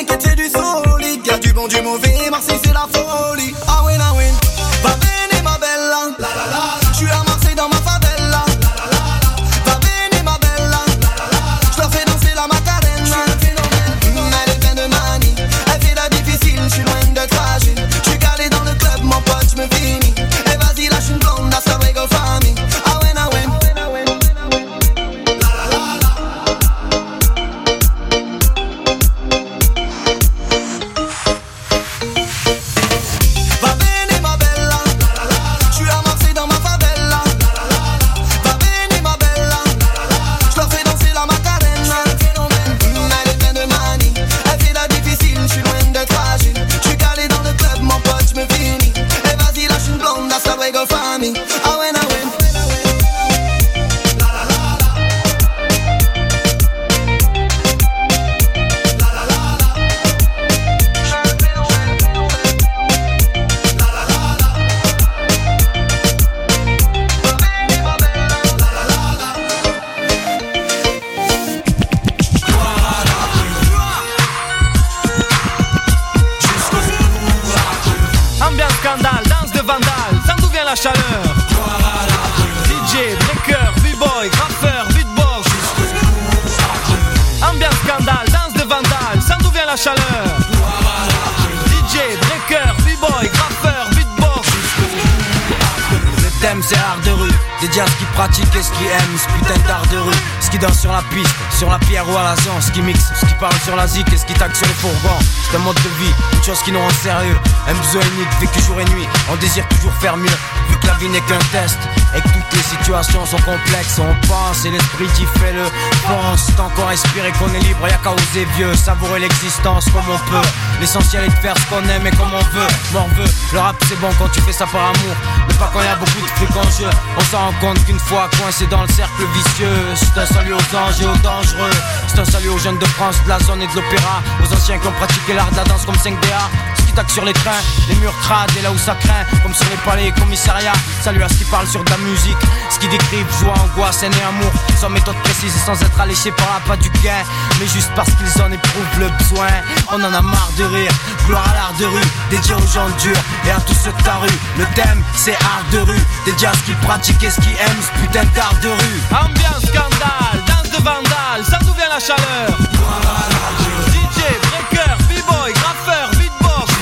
t'inquiète c'est du solide. Y'a du bon, du mauvais, Marseille c'est la folie. Ah win, va venir ma bella, la la la. J'suis à Marseille dans ma favela, la la la. Va venir ma bella, la la la. J'leur fais danser la Macarena. Elle est pleine de manie, elle fait la difficile, j'suis loin d'être fragile. J'suis calé dans le club, mon pote, j'me finis. Et vas-y lâche une blonde, that's the Rego family. Ah win, la chaleur. DJ, breaker, b-boy, graffeur, beatbox. Ambiance scandale, danse de vandale, sans d'où vient la chaleur. DJ, breaker, b-boy, graffeur, beatbox. Le thème c'est art de rue, dédié à ce qui pratique et ce qui aime, ce putain d'art de rue. Ce qui danse sur la piste, sur la pierre ou à la zone, ce qui mixe, ce qui parle sur la zik et ce qui tague sur les fourgons. C'est un mode de vie, une chose qui nous rend sérieux. Un besoin unique, vécu jour et nuit, on désire toujours faire mieux. Vu que la vie n'est qu'un test et que toutes les situations sont complexes, on pense et l'esprit qui fait le pense. Tant qu'on respire et qu'on est libre, y'a qu'à oser vieux, savourer l'existence comme on peut. L'essentiel est de faire ce qu'on aime et comme on veut. M'en veut, le rap c'est bon quand tu fais ça par amour, mais pas quand y'a beaucoup de fric en jeu. On s'en rend compte qu'une fois coincé dans le cercle vicieux. C'est un salut aux anges et aux dangereux. C'est un salut aux jeunes de France, de la zone et de l'opéra. Aux anciens qui ont pratiqué l'art de la danse comme 5DA. Ce qui taque sur les trains, les murs crades et là où ça craint, comme sur les palais et commissariats. Salut à ce qui parle sur de la musique, ce qui décrivent joie, angoisse, haine et amour, sans méthode précise et sans être alléché par la pas du gain, mais juste parce qu'ils en éprouvent le besoin. On en a marre de rire, gloire à l'art de rue, dédié aux gens durs et à tous ceux de ta rue. Le thème c'est art de rue, dédié à ce qui pratique et ce qui aime, ce putain d'art de rue. Ambiance scandale, danse de vandale, ça d'où vient la chaleur. DJ, breaker, b-boy, graffeur, beatbox.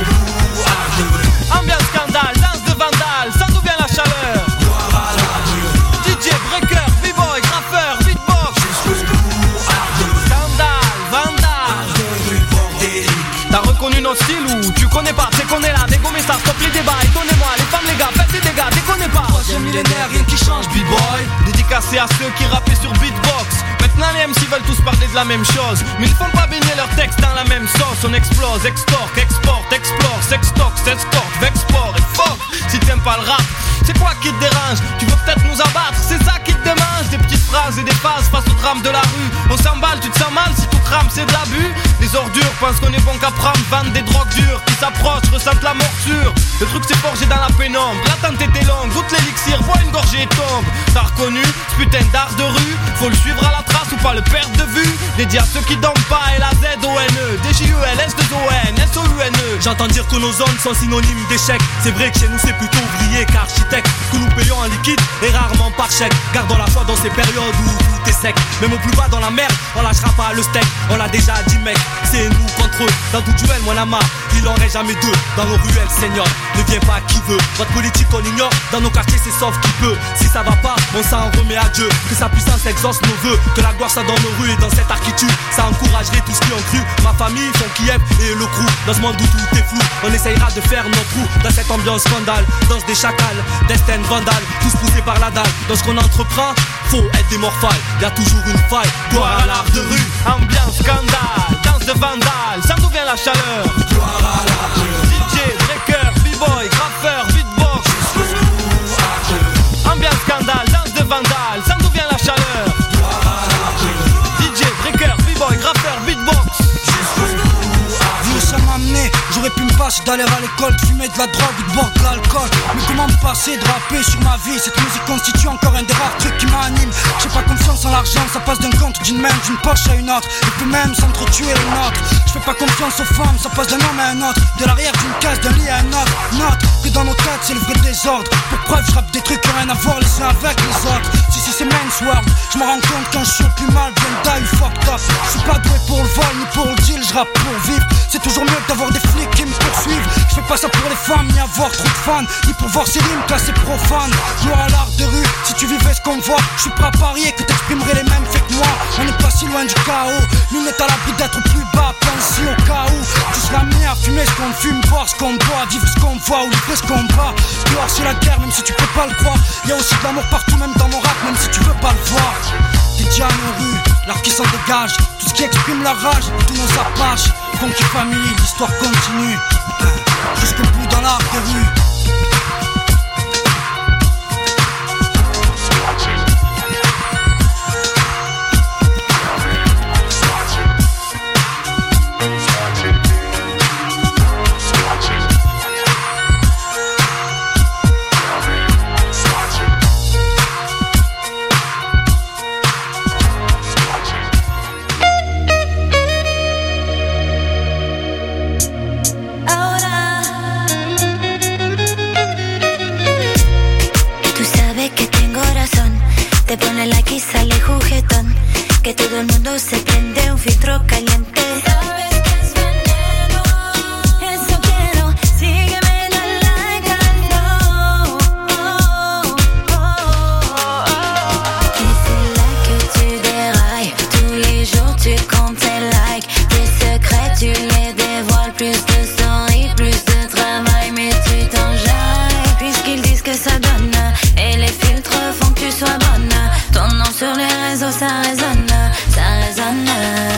Ambiance scandale, danse de vandale, ça d'où vient la chaleur. DJ, breaker, b-boy, graffeur, beatbox. Scandale, vandale. T'as reconnu notre style ou tu connais pas? C'est qu'on est là, dégommez ça, stop les débats. Étonnez-moi, les femmes, les gars, faites des dégâts, déconnez pas. Troisième millénaire, rien qui change, b-boy. Dédicacé à ceux qui rappaient sur beatbox. Maintenant les MC veulent tous parler de la même chose, mais ils font pas baigner leurs textes dans la même sauce. On explose, extorque, exporte, explore, sextoque, s'escorte, vexport et fuck. Si t'aimes pas le rap, c'est quoi qui te dérange? Tu veux peut-être nous abattre, c'est ça qui te démange. Des petites phrases et des phases face au drame de la rue. On s'emballe, tu te sens mal si tout crame, c'est de l'abus. Les ordures pensent qu'on est bon qu'à prendre, vendent des drogues dures. Qui s'approchent, ressentent la morsure. Le truc c'est forgé dans la pénombre. L'attente était longue, goûte l'élixir, bois une gorgée et tombe. T'as reconnu ce putain d'art de rue? Faut le suivre à la trace ou pas le perdre de vue. Dédié à ceux qui dorment pas, L-A-Z-O-N-E D-J-E-L-S-2-O-N S-O-U-N-E. J'entends dire que nos zones sont synonymes d'échec. C'est vrai que chez nous c'est plutôt ouvrier qu'architecte, que nous payons en liquide et rarement par chèque. Gardons la foi dans ces périodes où tout est sec. Même au plus bas dans la merde, on lâchera pas le steak. On l'a déjà dit mec, c'est nous contre eux. Dans tout duel, moi la marre, il en reste jamais deux. Dans nos ruelles, seigneur, ne viens pas qui veut. Votre politique on ignore, dans nos quartiers c'est sauf qui peut. Si ça va pas, on s'en remet à Dieu. Que sa puissance exauce nos vœux, que la gloire soit dans nos rues et dans cette architecture. Ça encouragerait tous qui ont cru. Ma famille, son Kiev et le crew. Dans ce monde où tout est flou, on essayera de faire notre trou. Dans cette ambiance scandale, danse des chacals, destin vandale, tous poussés par la dalle. Dans ce qu'on entreprend, faut être des morphales. Y'a toujours une faille, gloire à l'art de rue. Ambiance scandale, danse de vandale, ça d'où vient la chaleur. DJ, breaker, b-boy, graffeur, beatbox. Ambiance scandale, danse de vandale, ça d'où vient la chaleur. DJ, breaker, b-boy, graffeur, beatbox. Nous sommes amenés, jouer J'aurais pu me passer d'aller à l'école, de fumer de la drogue ou de boire de l'alcool. Mais comment me passer de rapper sur ma vie? Cette musique constitue encore un des rares trucs qui m'anime. J'ai pas confiance en l'argent, ça passe d'un compte, d'une main, d'une poche à une autre. Et puis même s'entretuer les nôtres. Je fais pas confiance aux femmes, ça passe d'un homme à un autre. De l'arrière d'une case, d'un lit à un autre. Note que dans nos têtes c'est le vrai désordre. Pour preuve je rappe des trucs qui ont rien à voir les uns avec les autres. Si c'est Men's World, je me rends compte quand je suis au plus mal, bien die ou fucked up. Je suis pas doué pour le vol ni pour le deal, je rappe pour vivre. C'est toujours mieux d'avoir des flics qui me poursuivent. Je fais pas ça pour les femmes, ni avoir trop de fans, ni pour voir ces rimes classées profanes. Gloire à l'art de rue, si tu vivais ce qu'on voit, je suis prêt à parier que t'exprimerais les mêmes faits que moi. On n'est pas si loin du chaos, lunettes à l'abri d'être plus bas, pensé au cas où tu seras amené à fumer ce qu'on fume, boire ce qu'on boit, vivre ce qu'on voit ou livrer ce qu'on bat. Dehors c'est la guerre, même si tu peux pas le croire. Y'a aussi de l'amour partout, même dans mon rap, même si tu veux pas le voir. Des diamants aux rues, l'art qui s'en dégage, tout ce qui exprime la rage, tous nos apaches. Funky Family, l'histoire continue jusqu'au bout dans l'art de rue. Te pone like y sale juguetón. Que todo el mundo se prende un filtro caliente. Sabes que es veneno, eso quiero. Sígueme, dale like al no. Et c'est là que tu dérailles. Tous les jours tu comptes tes likes. Tes secrets tu les dévoiles. Plus de story, plus de travail. Mais tu t'enjailles. Puisqu'ils disent que ça donne. Et les filtres font que tu sois bonne. Ton nom sur les réseaux, ça résonne, ça résonne.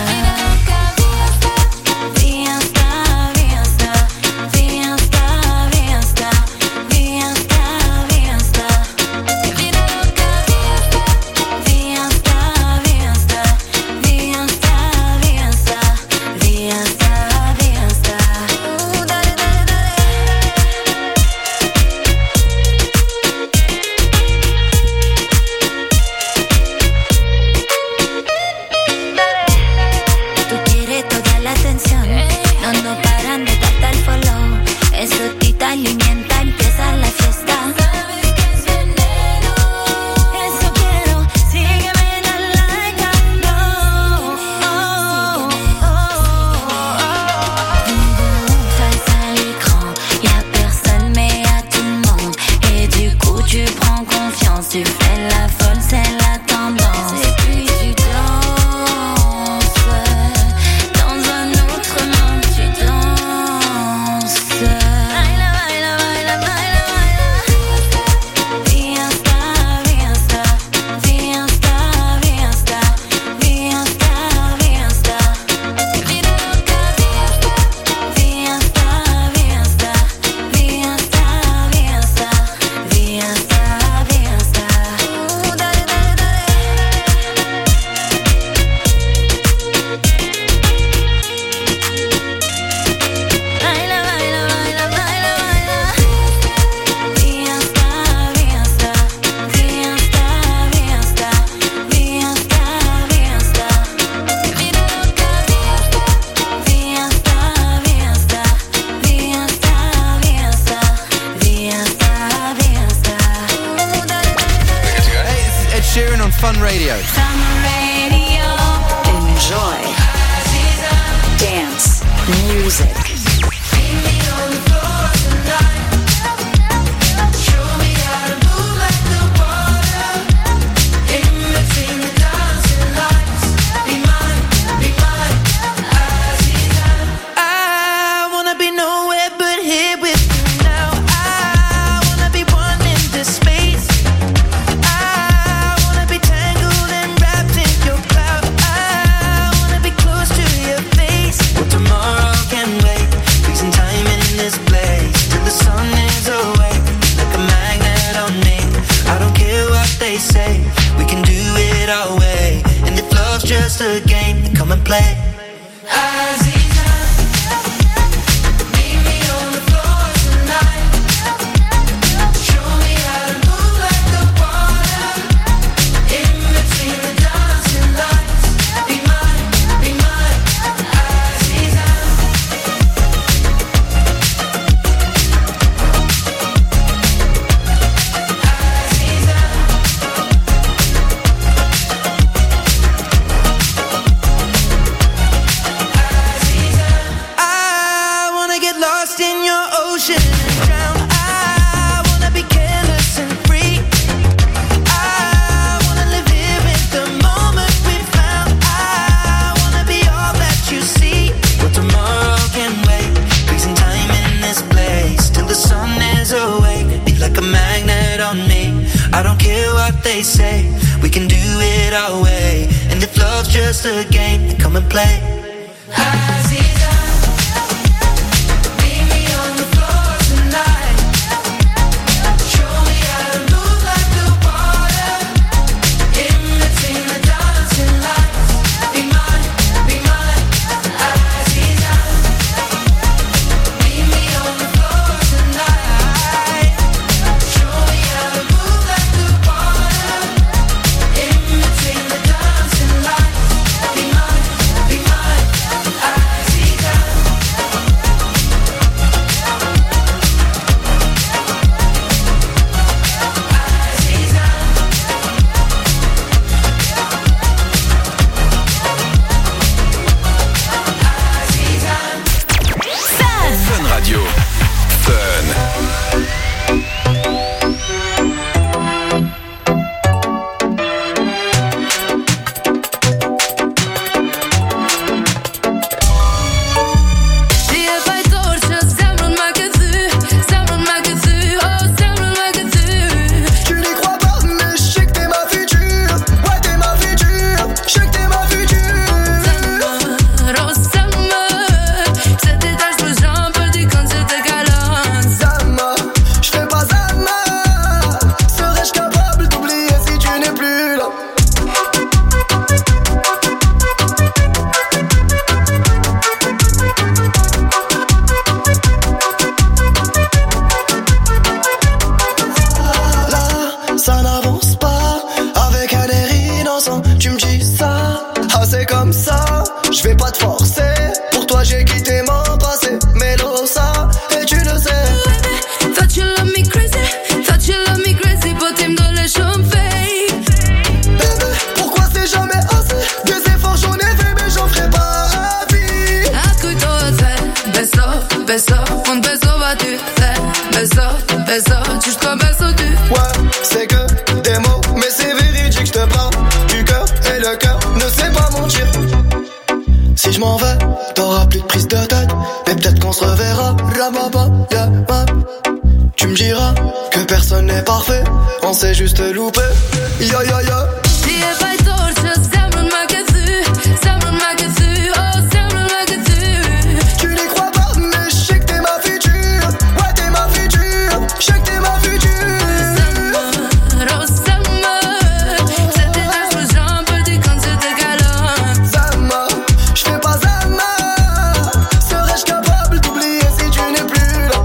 Fun Radio. Fun Radio. Enjoy. Dance. Music. Tomorrow can wait. ocean and drown. I wanna be careless and free. I wanna live here in the moment we found. I wanna be all that you see. But tomorrow can wait. Freezing time in this place till the sun is awake. Be like a magnet on me. I don't care what they say. We can do it our way. And if love's just a game, then come and play. Aziza, meet me on the floor tonight. Show me how to move like the water. In between the dancing lights. Be mine, Aziza. Meet me on the floor tonight. Show me how to move like the water. In between the dancing lights. Be mine, Aziza. Fun Radio. Fun. See if I torture zemrën ma këthy, zemrën ma këthy, oh zemrën ma këthy. Tu n'y crois pas, mais je sais que t'es ma future. Ouais, t'es ma future. Je sais que t'es ma future. Zemër, oh zemër, se ti tash për zhëm për dikën që të kalon. Zama, je fais pas Zama. Serais-je capable d'oublier si tu n'es plus là? Là, ça n'avance pas. Avec un air innocent, tu me dis ça. Ah, c'est comme ça, je vais pas te forcer. Pour toi, j'ai quitté mon passé. Melosa, et tu le sais. Thought you love me crazy, but t'es m'donne le chum fake. Bébé, pourquoi c'est jamais assez? Des efforts j'en ai fait, mais j'en ferai pas à vie. Ascolto te, beso, un beso battu, beso, jusqu'au beso tu. Ouais, c'est que des mots, mais c'est véridique, je te parle du cœur, et le cœur ne sait pas mentir. Si je m'en vais, t'auras plus de prise de tête, mais peut-être qu'on se reverra. Rababa, yeah, ouais. Tu me diras que personne n'est parfait, on s'est juste loupé. Yo yo yo. See if I torture zemrën ma këthy, oh zemrën ma këthy. Tu n'y crois pas, mais je sais que t'es ma future. Ouais, t'es ma future. Je sais que t'es ma future. Zemër, oh zemër, se ti tash për zhëm për dikën që të kalon. Zama, je fais pas Zama. Serais-je capable d'oublier si tu n'es plus là?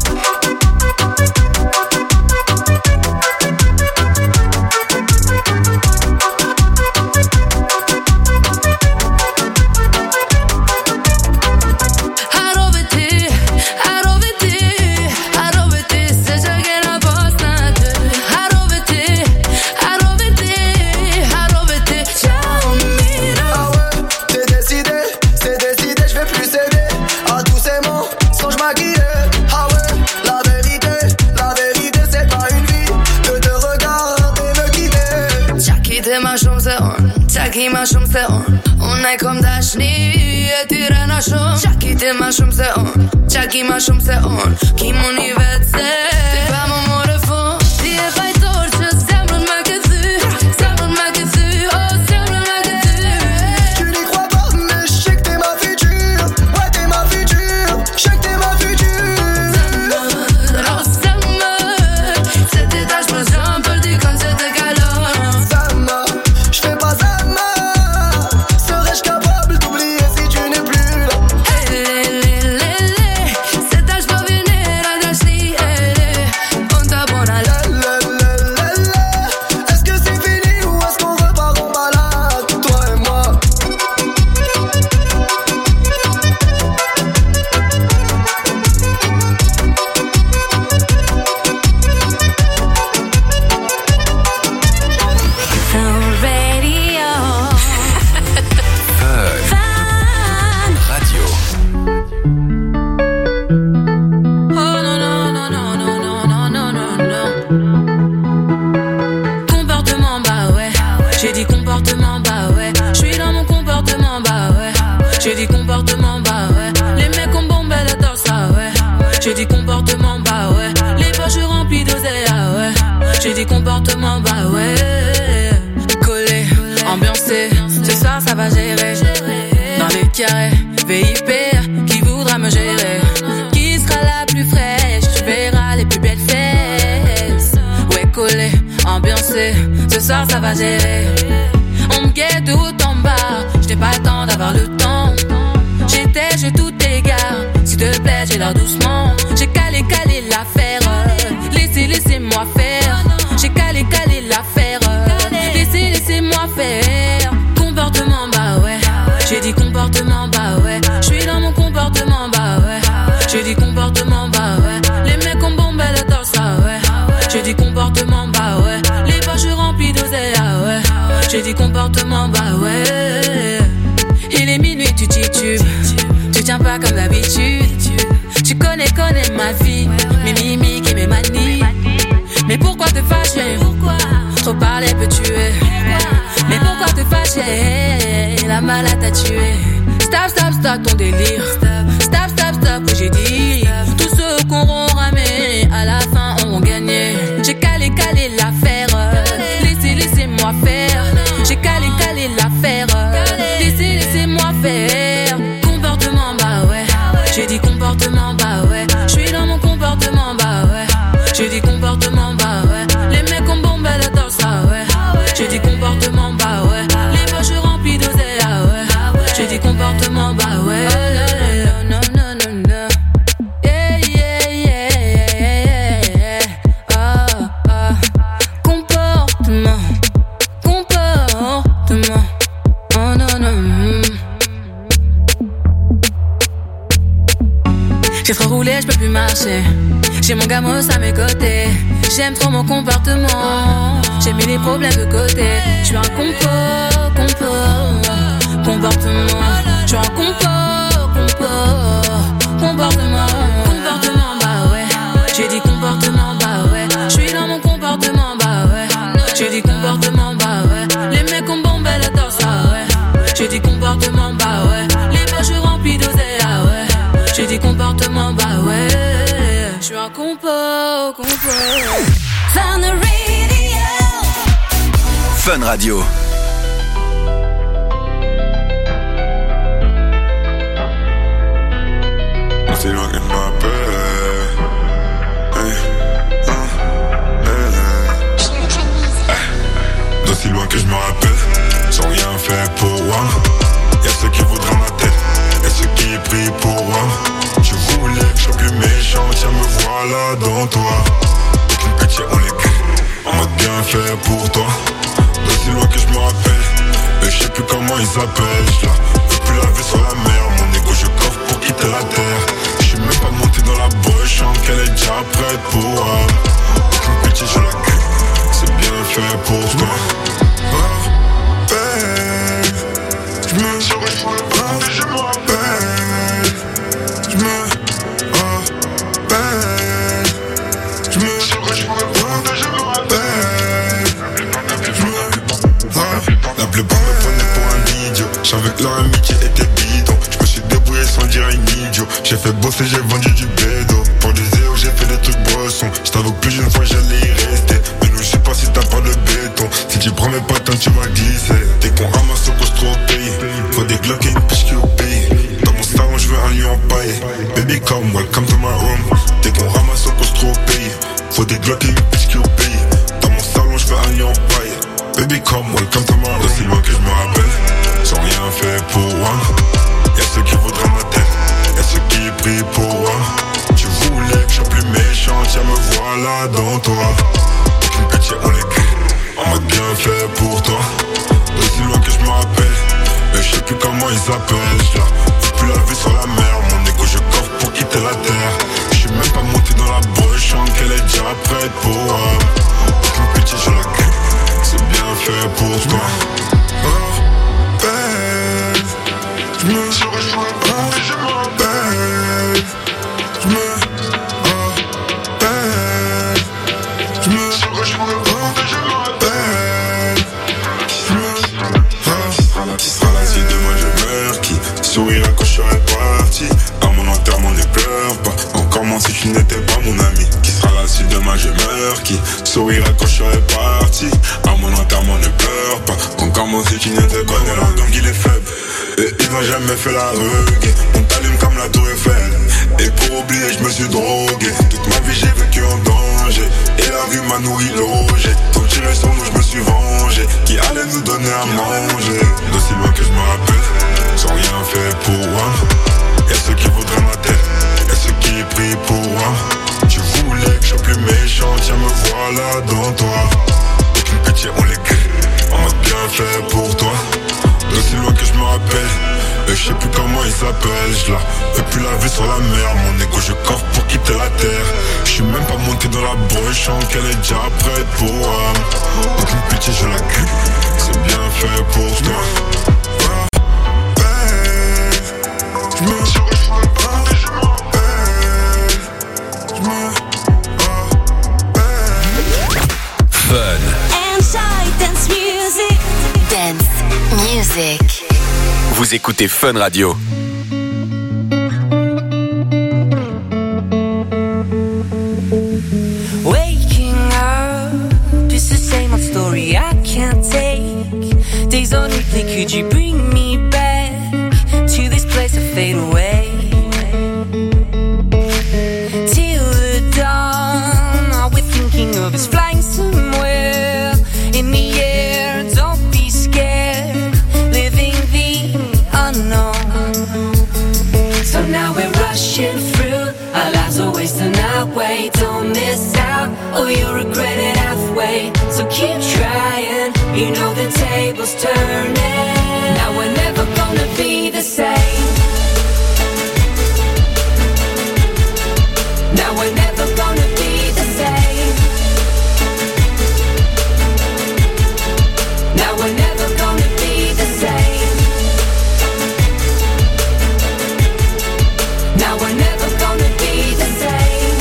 Qaki ma shumë se unë e kom dashni e tyre na shumë. Qaki ti ma shumë se qaki ma shumë se ki mu një vetë se ti pa më more fund. Ti e fajtor që zemrën ma këthy, oh zemrën ma këthy. Tu n'y crois pas, mais je sais que t'es ma future. Ouais, t'es ma future. Je sais que t'es ma future. Zemër, oh zemër, se ti tash për zhëm për dikën që të kalon. Zama, je fais pas Zama. Serais-je capable d'oublier si tu n'es plus là? Se tash po vjen era dashni, on ta bona la. Est-ce que c'est fini ou est-ce qu'on repart en balade, toi et moi? Fun Radio. Fun Radio. Oh non non exagéré. On me guette de haut en bas, j'n'ai pas le temps d'avoir le temps. J'ai tout égard, s'il te plaît, j'ai l'air doucement. J'ai calé l'affaire, laissez-moi faire. J'ai calé l'affaire, laissez-moi faire. Comportement, bah ouais. J'ai dit comportement, bah ouais. J'suis dans mon comportement, bah ouais. J'ai dit comportement, bah ouais. Les mecs ont bombé le torse, ah ouais. J'ai dit comportement, bah ouais. Les poches remplies d'oseille, ah ouais. J'ai dit comportement, bah ouais. Il est minuit, tu titubes. Tu tiens pas comme d'habitude. Tu connais ma vie, mes mimiques et mes manies. Mais pourquoi te fâcher? Trop parler peut tuer. Mais pourquoi te fâcher? La malade t'a tué. Stop ton délire. Stop, que j'ai dit. Tous ceux qu'on ramé, à la fin on gagné. J'ai calé l'affaire. Laissez-moi faire. J'ai calé l'affaire. Laissez-moi faire. Comportement, bah ouais. J'ai dit comportement, bah ouais. J'suis dans mon comportement, bah ouais. J'ai dit comportement, bah ouais. Les mecs ont bombé le torse, ah ouais. J'ai dit comportement, bah ouais. Les poches remplies d'oseille, ah ouais. J'ai dit comportement, bah ouais. Non. Comportement. Oh non. J'ai trop roulé, j'peux plus marcher. J'ai mon gamos à mes côtés. J'aime trop mon comportement. J'ai mis les problèmes de côté. J'suis un comportement. J'suis un comportement. Comportement, bah ouais. J'ai dit comportement, bah ouais. J'suis dans mon comportement, bah ouais. J'ai dit comportement, bah ouais. Les mecs ont bombé le torse, ah ouais. J'ai dit comportement, bah ouais. Les poches remplies d'oseille, ah ouais. J'ai dit comportement, bah ouais. J'suis un compo. Fun Radio. Fun Radio. C'est loin que je m'appelle. D'aussi loin que je me rappelle, sans rien faire pour moi. Y'a ceux qui voudraient ma tête, et ceux qui prient pour moi. Je voulais que je sois plus méchant, tiens me voilà dans toi. Aucune pitié on les crie, en mode bien fait pour toi. D'aussi loin que je me rappelle, et je sais plus comment ils s'appellent. Je veux plus la vue sur la mer, mon égo je coffre pour quitter la terre. Je suis même pas monté dans la boîte, je chante qu'elle est déjà prête pour moi. Aucune pitié je la crie, c'est bien fait pour toi. Je me La plupart me prenaient pour un idiot. Je savais que leur amitié était bidon. Je me suis débrouillé sans dire un idiot. J'ai fait bosser, j'ai vendu du bédo. Pour des zéros, j'ai fait des trucs brossons. Je t'avoue que plus d'une fois j'allais y rester. Mais nous je sais pas si t'as pas de béton. Si tu prends mes patins tu vas glisser. Dès qu'on ramasse au costaud au pays, faut des glocks et une piche qui au pays. Dans mon salon je veux un lion empaillé. Baby come, welcome to my room. Dès qu'on ramasse au costaud au pays, faut des glocks et une piche qui au pays. Dans mon salon je veux un lion empaillé. Baby come, welcome to my room. D'aussi loin que je me rappelle, sans rien faire pour moi. Y'a ceux qui voudraient ma tête, y'a ceux qui prient pour moi. Tu voulais que je sois plus méchant, tiens me voilà dans toi. Aucune pitié on les crie, en mode bien fait pour toi. D'aussi loin que je me rappelle, et je sais plus comment ils s'appellent. Je veux plus la vue sur la mer, mon égo je coffre pour quitter la terre. Je suis même pas monté dans la boîte, je chante qu'elle est déjà prête pour moi. Aucune pitié je la crie, c'est bien fait pour toi. Je me rappelle, je me rappelle. Je me rappelle. Je me rappelle, je me rappelle. Je me rappelle. Qui sera là si demain je meurs? Qui sourira quand je serai parti? À mon enterrement ne pleure pas. Encore moins si tu n'étais pas mon ami. Qui sera là si demain je meurs? Qui sourira quand je serai parti? À mon enterrement ne pleure pas. Encore moins si tu n'étais pas mon ami. Donc il est faible et il n'a jamais fait la rugue. On t'allume comme la tour Eiffel. Et pour oublier je me suis drogué. Toute ma vie j'ai vécu en danger. Et la rue m'a nourri logé. Quand tirer sur nous je me suis vengé. Qui à manger. D'aussi loin que je me rappelle, sans rien fait pour moi. Y'a ceux qui voudraient ma tête, y'a ceux qui prient pour moi. Tu voulais que je sois plus méchant, tiens me voilà dans toi. Aucune pitié, on les crée, on m'a bien fait pour toi. D'aussi loin que je me rappelle, je sais plus comment il s'appelle. Je la veux plus la vue sur la mer. Mon égo je coffre pour quitter la terre. Je suis même pas monté dans la broche, je sens qu'elle est déjà prête pour moi. Aucune pitié, je la cul, c'est bien fait pour toi. Fun. Dance music. Dance music. Vous écoutez Fun Radio. Waking up, it's the same old story I can't take. Days on replay, could you bring me back to this place I fade away? Till the dawn, all we're thinking of is flying somewhere in the air. Don't be scared, living the unknown. So now we're rushing through, our lives are wasting our way. Don't miss out, or you'll regret it halfway. So keep trying, you know the table's turning. Now we're never gonna be the same. Now we're never gonna be the same. Now we're never gonna be the same. Now we're never gonna be the same.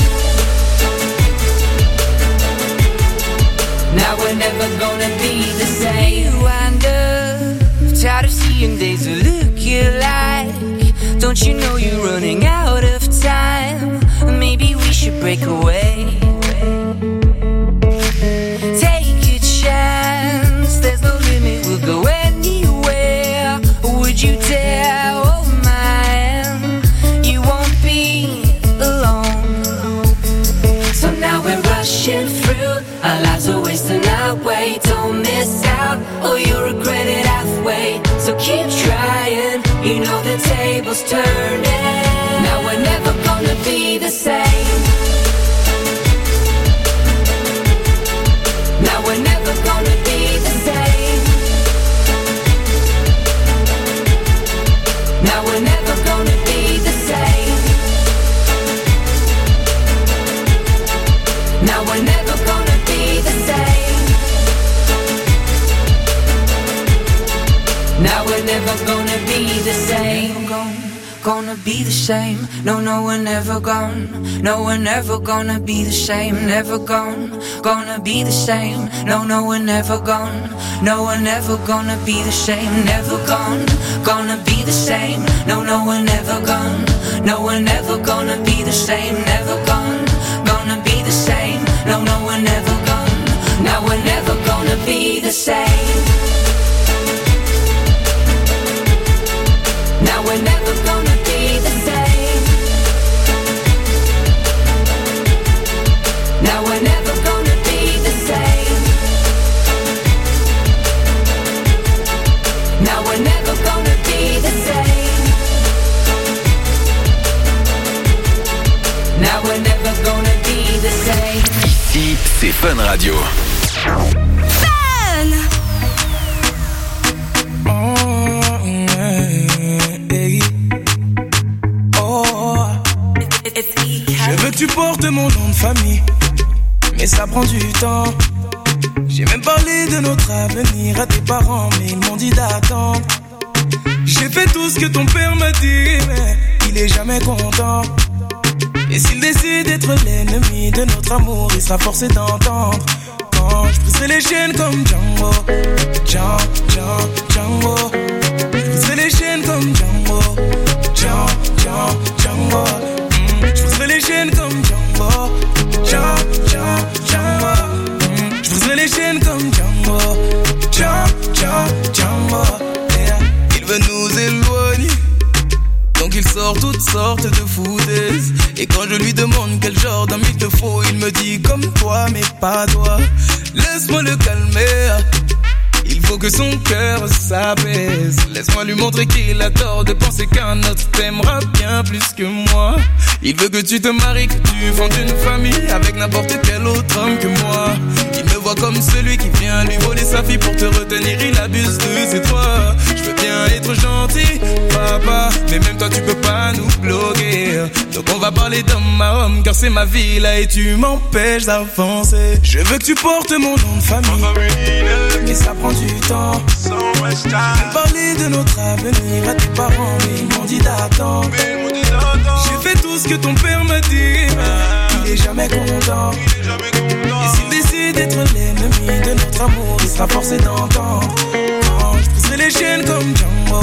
Now we're never gonna be the same. You wind up tired of seeing days that look alike. Don't you know you're running out of time? Maybe we should break away. Take a chance, there's no limit, we'll go anywhere. Would you dare? Oh man, you won't be alone. So now we're rushing through, our lives are wasting our way. Don't miss out, or you'll regret it halfway. So keep trying, you know the table's turning. Now we're never gonna be the same. Now we're never gonna be the same. Now we're never gonna be the same. Now we're never gonna be the same. Now we're never gonna be the same. Gonna be the same. No, we're never gone. No, we're never gonna be the same. Never gone. Gonna be the same. No, we're never gone. No, we're never gonna be the same. Never gone. Gonna be the same. No, we're never gone. No, we're never gonna be the same. Never gone. Gonna be the same. No, we're never gone. Now we're never gonna be the same. Now we're never gonna be the same. Now we're never gonna be the same. Now we're never gonna be the same. Now we're never gonna be the same. Ici, c'est Fun Radio. Fun. Je veux que tu portes mon nom de famille, mais ça prend du temps. J'ai même parlé de notre avenir à tes parents, mais ils m'ont dit d'attendre. J'ai fait tout ce que ton père m'a dit, mais il est jamais content. Et s'il décide d'être l'ennemi de notre amour, il sera forcé d'entendre. Quand je briserai les chaînes comme Django, Django. Je briserai les chaînes comme Django, Django. Je briserai les chaînes comme Django, Django. Je briserai les chaînes comme Django, Django. Il veut nous éloigner, donc il sort toutes sortes de foutaises. Et quand je lui demande quel genre d'homme il te faut, il me dit comme toi mais pas toi. Laisse-moi le calmer, il faut que son cœur s'apaise. Laisse-moi lui montrer qu'il a tort de penser qu'un autre t'aimera bien plus que moi. Il veut que tu te maries, que tu fondes une famille avec n'importe quel autre homme que moi. Il me voit comme celui qui vient lui voler sa fille pour te retenir, il abuse de ses droits. Je veux bien être gentil, papa, mais même toi tu peux pas nous bloquer. Donc on va parler d'homme à homme, car c'est ma vie là et tu m'empêches d'avancer. Je veux que tu portes mon nom de famille, mais ça prend du temps. Parler de notre avenir à tes parents, mais ils m'ont dit d'attendre. J'ai fait tout ce que ton père m'a dit, il est jamais content. Et s'il décide d'être l'ennemi de notre amour, il sera forcé d'entendre. Je briserai les chaînes comme Django,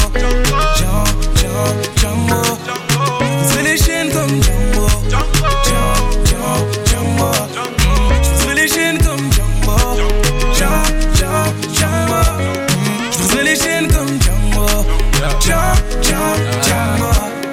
Django. Je briserai les chaînes comme Django, Django. Je briserai les chaînes comme Django, Django. Je briserai les chaînes comme Django, Django.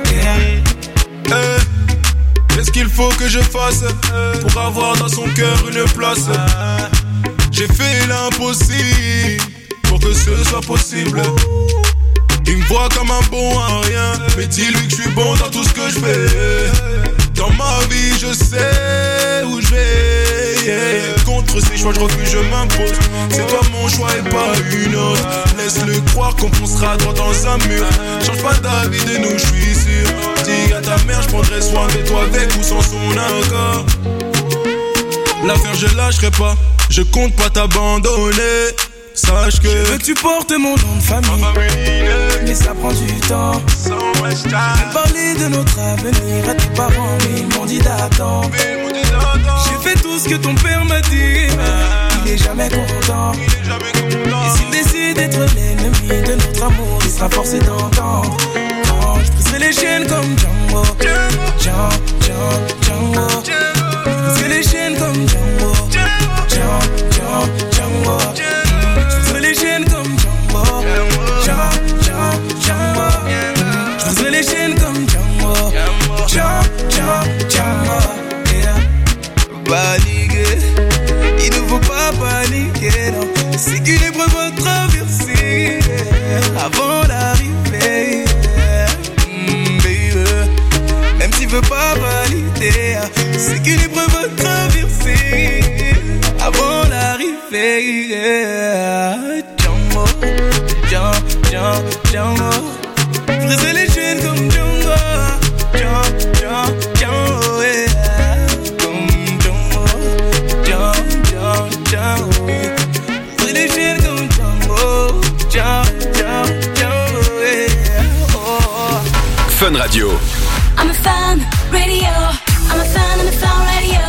Qu'est-ce qu'il faut que je fasse pour avoir dans son cœur une place? J'ai fait l'impossible pour que ce soit possible. Il me voit comme un bon à rien, mais dis-lui que je suis bon dans tout ce que je fais. Dans ma vie je sais où je vais. Contre ces choix je refuse, je m'impose. C'est toi mon choix et pas une autre. Laisse-le croire qu'on foncera droit dans un mur. Change pas d'avis de nous, je suis sûr. Dis à ta mère, je prendrai soin de toi avec ou sans son accord. L'affaire je lâcherai pas, je compte pas t'abandonner. Sache que je veux que tu portes mon nom de famille, mais ça prend du temps. Parler de notre avenir à tes parents, mais ils m'ont dit d'attendre. J'ai fait tout ce que ton père m'a dit, il est jamais content. Et s'il décide d'être l'ennemi de notre amour, il sera forcé d'entendre. Je briserai les chaînes comme Django, Django. Je briserai les chaînes comme Django, Django. Les chaînes comme Django, Django. Je briserai les chaînes comme Django, Django. Paniquer, il ne faut pas paniquer, non. C'est qu'une épreuve à traverser avant l'arrivée, baby. Même s'il veut pas valider, c'est qu'une épreuve à traverser avant l'arrivée. Django. Je briserai les chaînes comme Django, Django, yeah. Comme Django. Je briserai les chaînes comme Django, Django, yeah. Oh. Fun Radio. I'm a fan radio. I'm a fan radio.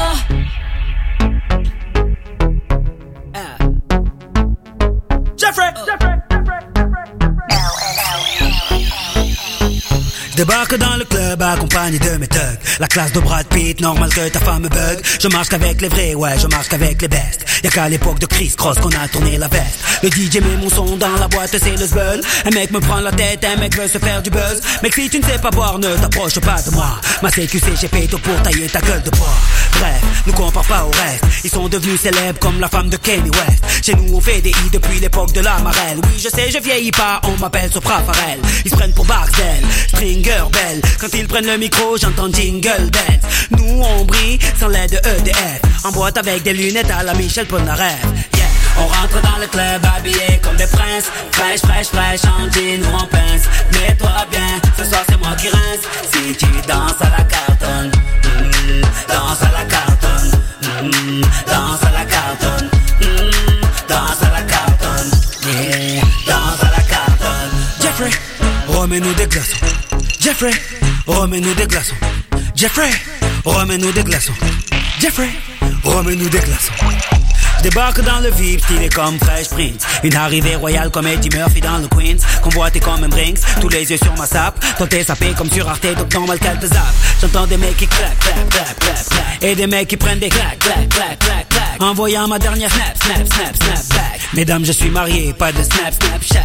Je débarque dans le club accompagné de mes thugs. La classe de Brad Pitt, normal que ta femme me bug. Je marche qu'avec les vrais, ouais, je marche qu'avec les bestes. Y'a qu'à l'époque de Chris Cross qu'on a tourné la veste. Le DJ met mon son dans la boîte, c'est le zbeul. Un mec me prend la tête, un mec veut se faire du buzz. Mec, si tu ne sais pas boire, ne t'approche pas de moi. Ma CQC, j'ai fait tout pour tailler ta gueule de bois. Bref, nous compare pas au reste. Ils sont devenus célèbres comme la femme de Kanye West. Chez nous on fait des i depuis l'époque de la marelle. Oui, je sais, je vieillis pas, on m'appelle Sopra Farel. Ils se prennent pour Barcel, Stringer Bell. Quand ils prennent le micro, j'entends Jingle Bells. Nous on brille sans l'aide de EDF. En boîte avec des lunettes à la Michel Polnareff. Yeah. On rentre dans le club habillé comme des princes. Fraîche, en jean ou en pince. Mets-toi bien, ce soir c'est moi qui rince. Si tu danses à la cartonne, danse à la cartonne, danse à la cartonne, danse à la cartonne, yeah. Danse à la cartonne. Jeffrey, remets-nous des glaçons. Jeffrey, remets-nous des glaçons. Jeffrey, remets-nous des glaçons. Jeffrey, remets-nous des glaçons. Je débarque dans le VIP, stylé comme Fresh Prince. Une arrivée royale comme Eddie Murphy dans le Queens. Convoité comme un Brinks, tous les yeux sur ma sape. Toi t'es sapé comme sur Arte, donc normal qu'elle te zappe. J'entends des mecs qui claquent, claquent, claquent, claquent, claquent. Et des mecs qui prennent des claques, claques, claques, claques, claques. Envoyant ma dernière snap, snap, snap, snap back. Mesdames, je suis marié, pas de snap, snapchat.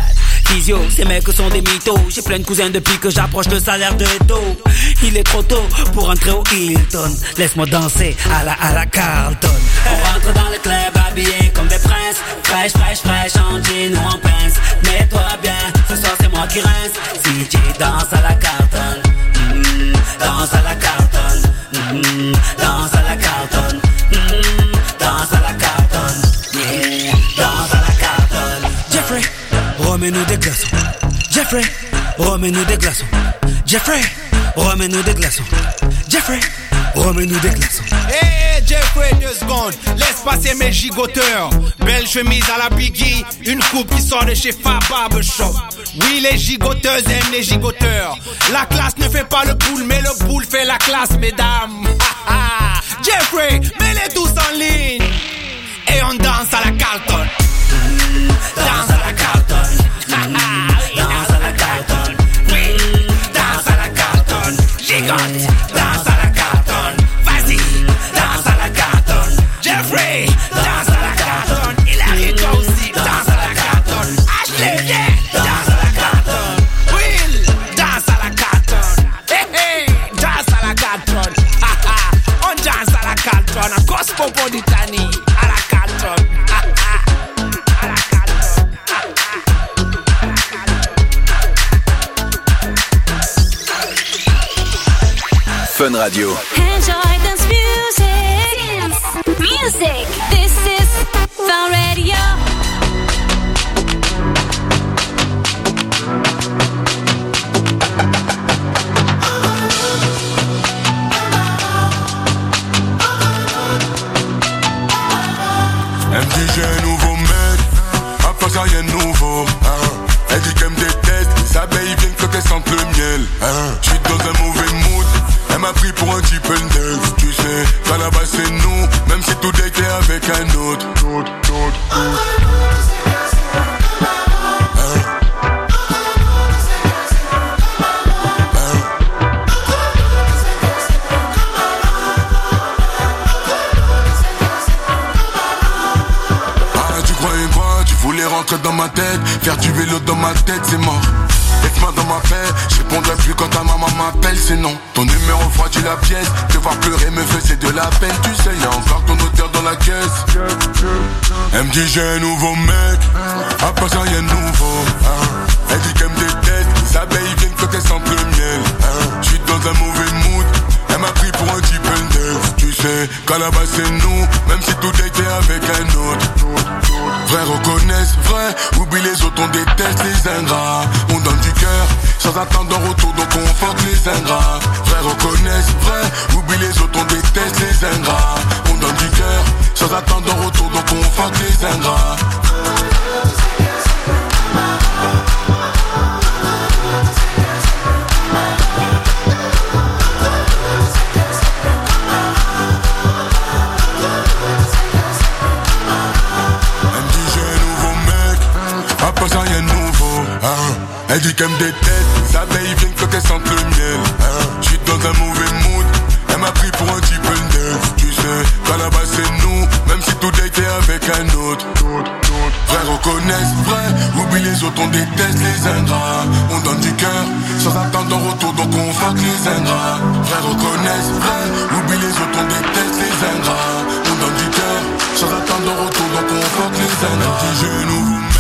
Physio, ces mecs sont des mythos. J'ai plein de cousins depuis que j'approche le salaire de Edo. Il est trop tôt pour entrer au Hilton. Laisse-moi danser à la Carlton. On rentre dans le club habillé comme des princes. Fraîche, fraîche, fraîche, en jean ou en pince. Mets-toi bien, ce soir c'est moi qui rince. Si tu danses à la Carlton, danse à la Carlton, danse à la Carlton, danse à la Carlton, yeah, danse à la Carlton. Jeffrey, remets-nous des glaçons. Jeffrey, remets-nous des glaçons. Jeffrey, remets-nous des glaçons. Jeffrey, remets-nous des glaçons. Hey Jeffrey, 2 secondes, laisse passer mes gigoteurs. Belle chemise à la Biggie, une coupe qui sort de chez Fab Barbershop. Oui, les gigoteuses aiment les gigoteurs. La classe ne fait pas le boule, mais le boule fait la classe, mesdames. Jeffrey, mets-les tous en ligne. Et on danse à la Carlton. Danse à la Carlton. Danse à la Carlton. Oui, danse à la Carlton. Gigote, danse à la Carlton. Vas-y, danse à la Carlton. Jeffrey, danse à la Carlton. Il arrive toi aussi, danse à la Carlton. Ashley, yeah, danse à la Carlton. Will, danse à la Carlton. Hey, hey, danse à la Carlton. On danse à la Carlton. En Cosmopolitanie, à la Carlton. Fun Radio. Enjoy this music. Music. This is Fun Radio. Elle me dit j'ai un nouveau mec, à part ça rien de nouveau. Elle dit qu'elle me déteste, les abeilles viennent quand elles sentent le miel. J'suis dans un mauvais mood, elle m'a pris pour un type neuf. Tu sais, qu'à la base c'est nous, même si tout était avec un autre. Rentrer dans ma tête, faire du vélo dans ma tête, c'est mort. Laisse-moi dans ma paix, je répondrai plus quand ta maman m'appelle, c'est non. Ton numéro froidit la pièce, te voir pleurer me faisait de la peine, tu sais, y'a encore ton odeur dans la caisse. Elle me dit j'ai un nouveau mec, à part ça rien de nouveau. Elle dit qu'elle me déteste, les abeilles viennent quand elles sentent le miel. J'suis dans un mauvais mood, elle m'a pris pour un type neuf. Tu sais, qu'à la base c'est nous, même si tout était avec un autre. Vrai reconnaissent, vrai, oublie les autres, on déteste les ingrats. On donne du cœur, sans attendre en retour, donc on fuck les ingrats. Vrai reconnaissent, vrai, oublie les autres, on déteste les ingrats. On donne du cœur, sans attendre en retour, donc on fuck les ingrats. Ça rien de nouveau, elle dit qu'elle me déteste, les abeilles viennent quand elles sentent le miel. J'suis dans un mauvais mood, elle m'a pris pour un type neuf. Tu sais, qu'à la base c'est nous, même si tout était avec un autre. Vrai reconnaissent, vrai, oublie les autres, on déteste les ingrats. On donne du cœur, sans attendre en retour, donc on fuck les ingrats. Vrai reconnaissent, vrai, oublie les autres, on déteste les ingrats. On donne du cœur, sans attendre en retour, donc on fuck les ingrats. Elle dit j'ai un nouveau mec.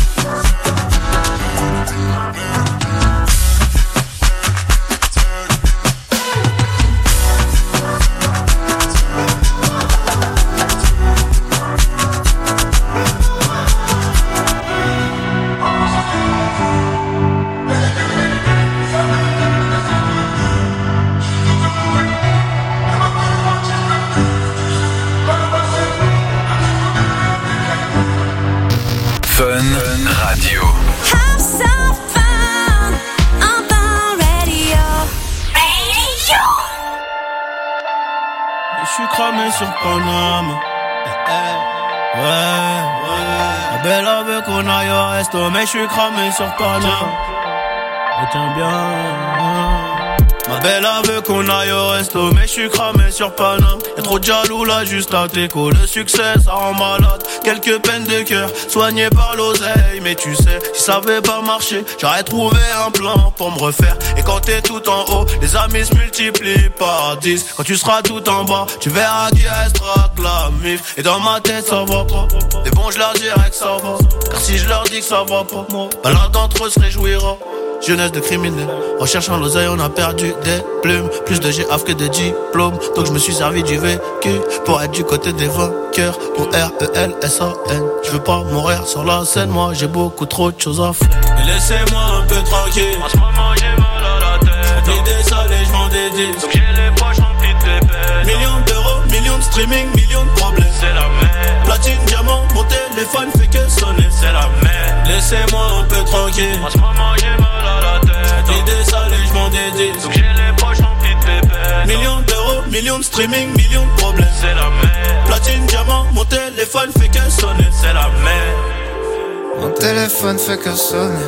Fun Radio. Have some fun on Fun Radio. Je suis cramé sur Paname. La belle veut qu'on aille au resto, mais je suis cramé sur Paname. Retiens bien. Ma belle veut qu'on aille au resto, mais j'suis cramé sur Paname. Y'a trop de jaloux là, juste à t'écho. Le succès, ça rend malade. Quelques peines de cœur, soignées par l'oseille. Mais tu sais, si ça avait pas marché, j'aurais trouvé un plan pour me refaire. Et quand t'es tout en haut, les amis se multiplient par 10. Quand tu seras tout en bas, tu verras qui restera que la mif. Et dans ma tête, ça va pas. Mais bon, je leur dirai que ça va. Car si je leur dis que ça va pas, bah l'un d'entre eux se réjouira. Jeunesse de criminel, recherchant l'oseille, on a perdu des plumes. Plus de GAF que de diplômes. Donc je me suis servi du vécu pour être du côté des vainqueurs. Au RELSAN. Je veux pas mourir sur la scène, moi j'ai beaucoup trop de choses à faire. Et laissez-moi un peu tranquille. En ce moment j'ai mal à la tête. J'ai des salés, j'vends des disques. Donc j'ai les poches remplies de pépettes. Millions d'euros, millions de streaming, millions de problèmes. C'est la merde. Platine, diamant, mon téléphone fait que sonner. C'est la merde. Laissez-moi un peu tranquille. En ce moment j'ai mal à la tête. J'ai des salés, j'vends des disques. Donc j'ai les poches remplies de pépettes. Millions d'euros, millions de streaming, millions de problèmes. C'est la merde. Platine, diamant, mon téléphone fait que sonner. C'est la merde. Mon téléphone fait que sonner.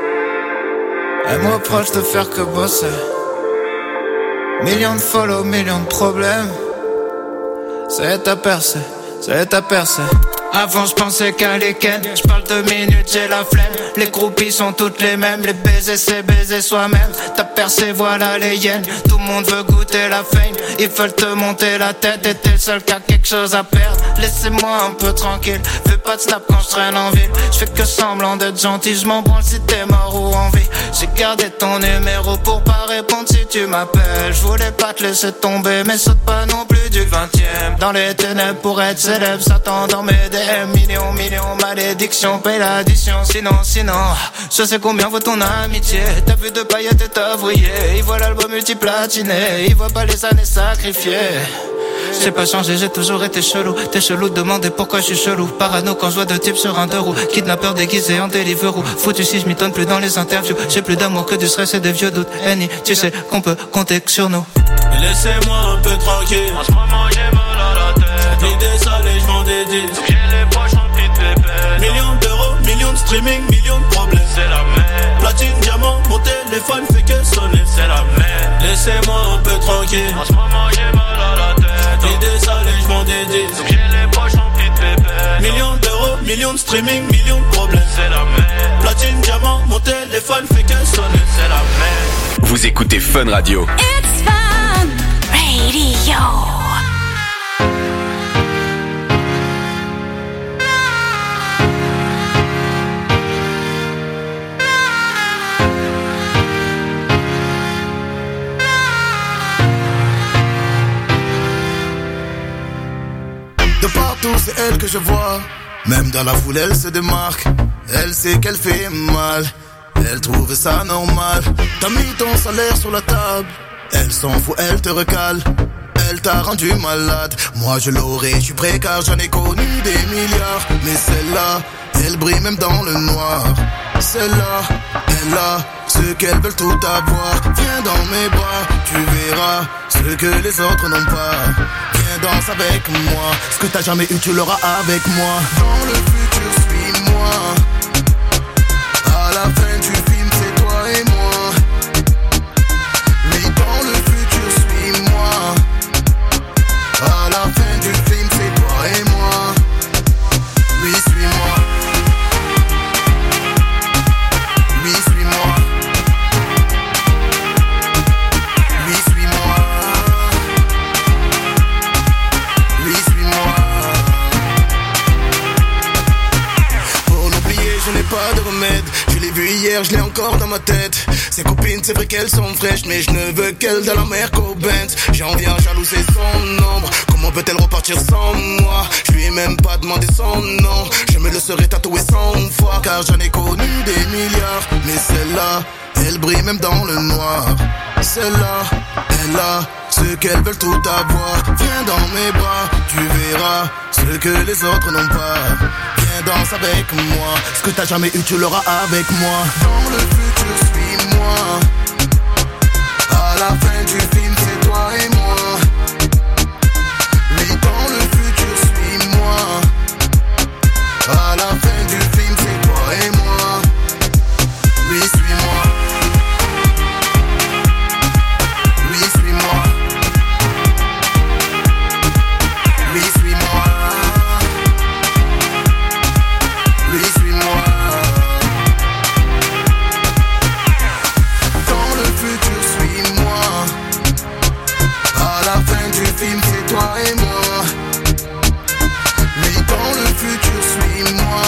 Elle me reproche de faire que bosser. Millions de follow, millions de problèmes. C'est ta percée, c'est ta percée. Avant je pensais qu'à les ken. Je parle 2 minutes, j'ai la flemme. Les groupies sont toutes les mêmes. Les baisers c'est baiser soi-même. Ta percée voilà les hyènes. Tout le monde veut goûter la fame. Ils veulent te monter la tête. Et t'es le seul qui a quelque chose à perdre. Laissez-moi un peu tranquille. Fais pas de snap quand je traîne en ville. Je fais que semblant d'être gentil. Je m'en branle si t'es mort ou en vie. J'ai gardé ton numéro pour pas répondre si tu m'appelles. Je voulais pas te laisser tomber, mais saute pas non plus du 20e. Dans les ténèbres pour être célèbre, Satan dans mes DM. Millions, millions, malédiction, paye l'addition. Sinon, je sais combien vaut ton amitié. T'as vu de paillettes et t'as vrillé. Il voit l'album multiplatiné. Il voit pas les années sacrifiées. J'ai pas changé, j'ai toujours été chelou. T'es chelou, demandez pourquoi je suis chelou. Parano quand je vois 2 types sur un 2 roues. Kidnappeur déguisé en Deliveroo. Foutu si je m'y donne plus dans les interviews. J'ai plus d'amour que du stress et des vieux doutes. Annie, tu sais qu'on peut compter sur nous. Et laissez-moi un peu tranquille. En ce moment j'ai mal à la tête. J'ai des salés, j'vends des disques. Donc j'ai les poches remplies de pépettes. Millions d'euros, millions de streaming, millions de problèmes. C'est la merde. Platine, diamant, mon téléphone fait que sonner. C'est la merde. Laissez-moi un peu tranquille. En ce moment j'ai mal à la tête. J'ai des salés, j'vends des disques. Donc j'ai les poches remplies de pépettes. Millions d'euros, millions de streaming, millions de problèmes. C'est la merde. Platine, diamant, mon téléphone fait que sonner. C'est la merde. Vous écoutez Fun Radio. It's Fun Radio. De partout, c'est elle que je vois. Même dans la foule, elle se démarque. Elle sait qu'elle fait mal. Elle trouve ça normal. T'as mis ton salaire sur la table. Elle s'en fout, elle te recale. Elle t'a rendu malade. Moi je l'aurais, je suis prêt car j'en ai connu des milliards. Mais celle-là, elle brille même dans le noir. Celle-là, elle a ce qu'elles veulent tout avoir. Viens dans mes bras, tu verras ce que les autres n'ont pas. Viens danse avec moi. Ce que t'as jamais eu, tu l'auras avec moi. Dans le futur, suis-moi. À la fin du film, c'est toi et moi. Oui, dans le futur, suis-moi. À la fin du film, c'est toi et moi. Oui, suis-moi. Oui, suis-moi. Oui, suis-moi. Oui, suis-moi. Pour l'oublier, je n'ai pas de remède. Je l'ai vu hier, je l'ai encore dans ma tête. Ses copines, c'est vrai qu'elles sont fraîches, mais je ne veux qu'elles dans la mer qu'au Benz. J'en viens jalouser son ombre. Comment peut-elle repartir sans moi? Je lui ai même pas demandé son nom. Je me le serais tatoué 100 fois, car j'en ai connu des milliards. Mais celle-là, elle brille même dans le noir. Celle-là, elle a ce qu'elles veulent tout avoir. Viens dans mes bras, tu verras ce que les autres n'ont pas. Viens danse avec moi. Ce que t'as jamais eu, tu l'auras avec moi. Dans le futur, suis-moi. À la fin du film, c'est toi et moi. Oui, dans le futur, suis-moi. À la fin du film, c'est toi et moi. Oui, suis-moi. et moi. Oui, dans le futur, suis-moi.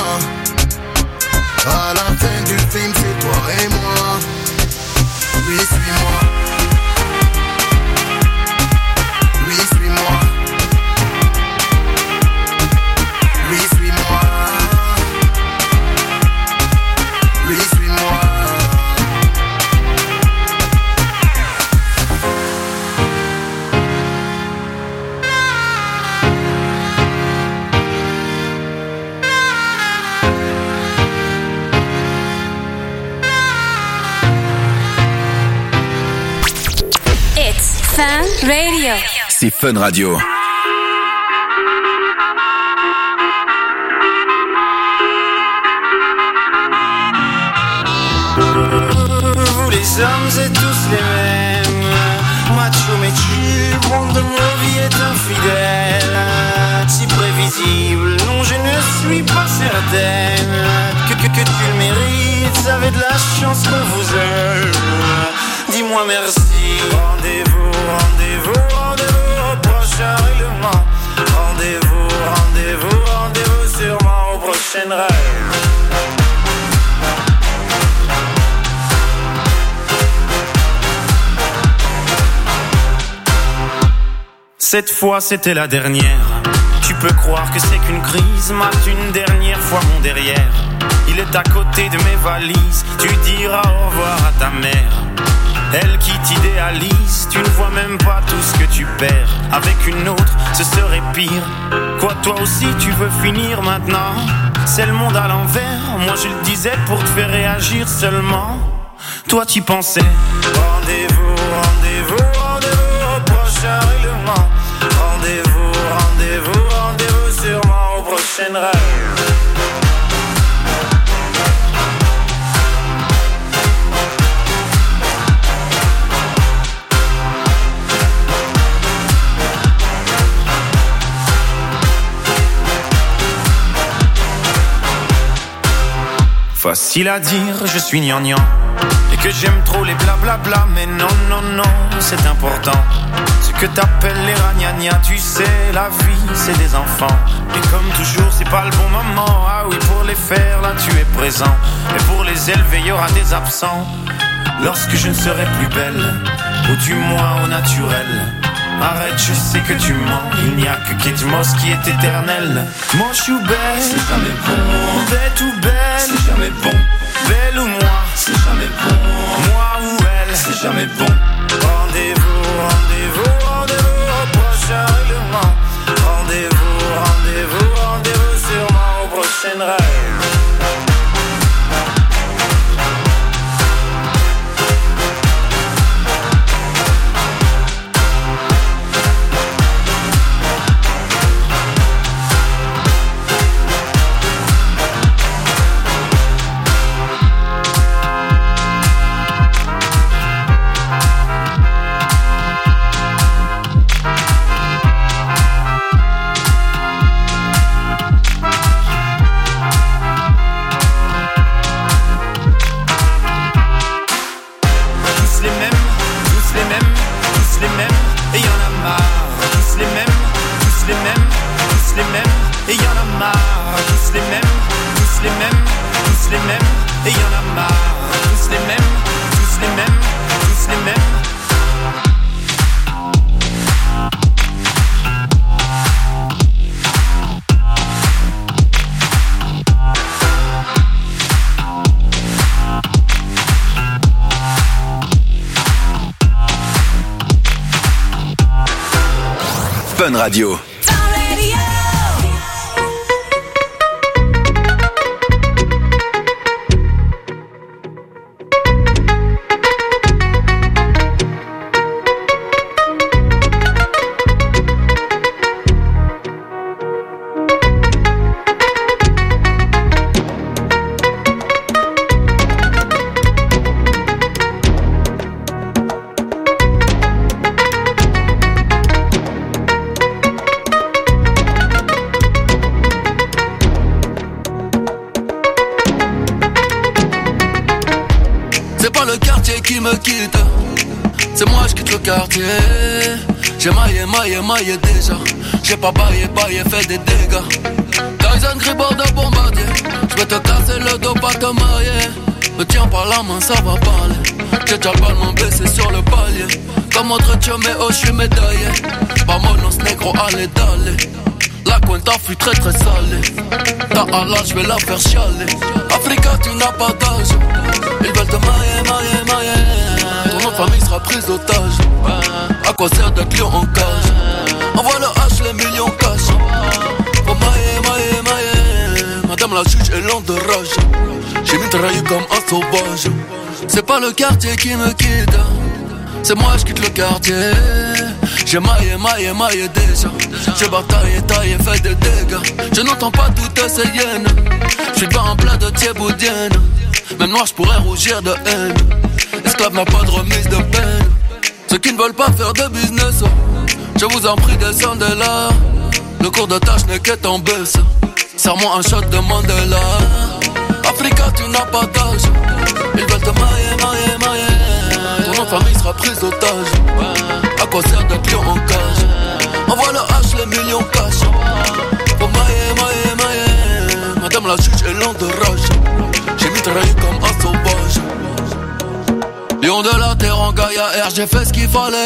À la fin du film, c'est toi et moi. Oui, suis-moi. Oui, suis-moi. Oui, suis-moi. Oui, suis-moi. It's Fun Radio. C'est Fun Radio. Vous les hommes êtes tous les mêmes. Macho mais tu, monde de ma vie est infidèle. Si prévisible, non je ne suis pas certaine que tu le mérites. Avez de la chance qu'on vous aime. Dis-moi merci. Rendez-vous, rendez-vous, rendez-vous au prochain règlement. Rendez-vous, rendez-vous, rendez-vous sûrement au prochain rêve. Cette fois c'était la dernière. Tu peux croire que c'est qu'une crise. Mate une dernière fois mon derrière. Il est à côté de mes valises. Tu diras au revoir à ta mère. Elle qui t'idéalise. Tu ne vois même pas tout ce que tu perds. Avec une autre ce serait pire. Quoi toi aussi tu veux finir maintenant? C'est le monde à l'envers. Moi je le disais pour te faire réagir seulement. Toi t'y pensais. Rendez-vous, rendez-vous, rendez-vous au prochain règlement. Rendez-vous, rendez-vous, rendez-vous sûrement au prochain rêve. Facile à dire, je suis gnangnan. Et que j'aime trop les blablabla. Mais non, non, non, c'est important. Ce que t'appelles les ragnagnas. Tu sais, la vie, c'est des enfants. Et comme toujours, c'est pas le bon moment. Ah oui, pour les faire, là, tu es présent. Et pour les élever, y aura des absents. Lorsque je ne serai plus belle, ou du moins au naturel. Arrête, je sais que tu mens. Il n'y a que Kate Moss qui est éternelle. Moi je suis belle, c'est jamais bon. Bête ou belle, c'est jamais bon. Belle ou moi, c'est jamais bon. Moi ou elle, c'est jamais bon. Rendez-vous, rendez-vous, rendez-vous au prochain règlement. Rendez-vous, rendez-vous, rendez-vous sûrement au prochain rêve. Fun Radio. C'est pas le quartier qui me quitte, c'est moi je quitte le quartier. J'ai maillé déjà. J'ai pas baillé, fait des dégâts. Tyson Gribord de bombardier. J'vais te casser le dos, pas te marier. Me tiens par la main, ça va parler. J'ai déjà le ballon baissé sur le palier. Comme autre Chomeo, j'suis médaillé. Vamonos negro, allez d'aller. La cuenta fut très très salée. Ta halal, j'vais la faire chialer. Africa, tu n'as pas d'âge. Ils veulent te marier. Ton nom de famille sera prise d'otage. À quoi sert d'être lion en cage? Envoie le H, les millions cash. Pour mailler. Madame la juge est lente de rage. J'ai mitraillé comme un sauvage. C'est pas le quartier qui me quitte, c'est moi je quitte le quartier. J'ai maillé déjà. J'ai bataillé, fait des dégâts. Je n'entends pas toutes ces hyènes. J'suis pas en plein de thieboudienne. Même noir j'pourrais rougir de haine. Esclave n'a pas de remise de peine. Ceux qui ne veulent pas faire de business, je vous en prie descendez là. Le cours de tâche n'est qu'être en baisse. Serre-moi un shot de Mandela. Africa tu n'as pas d'âge. Ils veulent te marier. Ton nom de famille sera prise d'otage. À quoi sert d'être lion en cage? Envoie le H, les millions cash. Pour mailler. Madame la juge est lente de rage. J'ai mitraillé comme un sauvage. Lion de la terre en Gaïa R, j'ai fait ce qu'il fallait.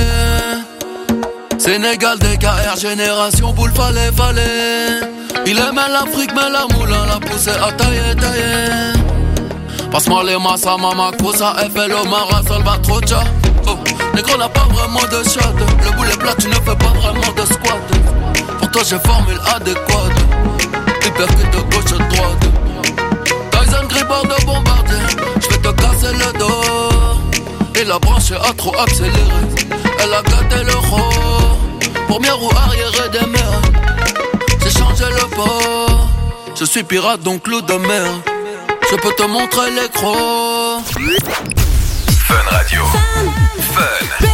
Sénégal, DKR, génération boule, fallait. Il aimait l'Afrique, mais la moulin l'a poussé à tailler. Passe-moi les massas, mama, cosa, FL, Omara, Salvatrocha. Oh, négro n'a pas vraiment de shot. Le boulet plat, tu ne fais pas vraiment de squat. Pour toi, j'ai formule adéquate. Hypercute de gauche à droite. Tyson Gribord de bombardier. J'vais te casser le dos. Et la branche a trop accéléré. Elle a gâté le rôle. Première roue arrière des mers. J'ai changé le port. Je suis pirate donc loup de mer. Je peux te montrer les crocs. Fun Radio. Fun.